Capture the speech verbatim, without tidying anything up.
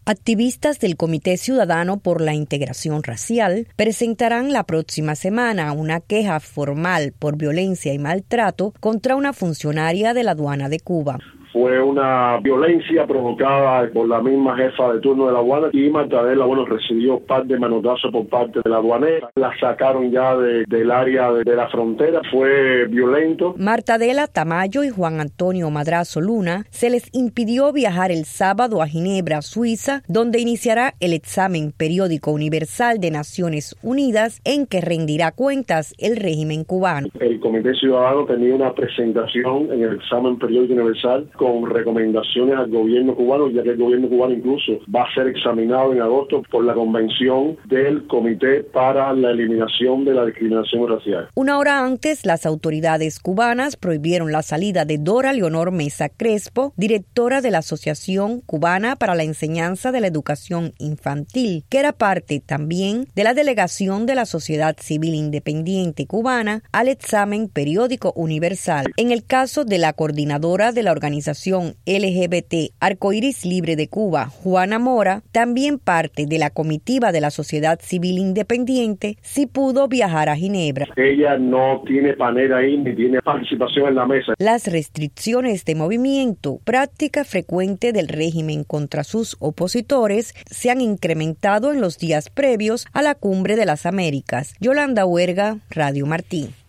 Activistas del Comité Ciudadano por la Integración Racial presentarán la próxima semana una queja formal por violencia y maltrato contra una funcionaria de la aduana de Cuba. Fue una violencia provocada por la misma jefa de turno de la aduana y Martadela, bueno, recibió un par de manotazos por parte de la aduanera. La sacaron ya de, del área de, de la frontera. Fue violento. Martadela Tamayo y Juan Antonio Madrazo Luna se les impidió viajar el sábado a Ginebra, Suiza, donde iniciará el examen periódico universal de Naciones Unidas en que rendirá cuentas el régimen cubano. El Comité Ciudadano tenía una presentación en el examen periódico universal con recomendaciones al gobierno cubano, ya que el gobierno cubano incluso va a ser examinado en agosto por la convención del Comité para la Eliminación de la Discriminación Racial. Una hora antes, las autoridades cubanas prohibieron la salida de Dora Leonor Mesa Crespo, directora de la Asociación Cubana para la Enseñanza de la Educación Infantil, que era parte también de la delegación de la Sociedad Civil Independiente Cubana al examen periódico universal. En el caso de la coordinadora de la organización L G B T Arcoíris Libre de Cuba, Juana Mora, también parte de la comitiva de la Sociedad Civil Independiente, sí pudo viajar a Ginebra. Ella no tiene panera ahí ni tiene participación en la mesa. Las restricciones de movimiento, práctica frecuente del régimen contra sus opositores, se han incrementado en los días previos a la Cumbre de las Américas. Yolanda Huerga, Radio Martí.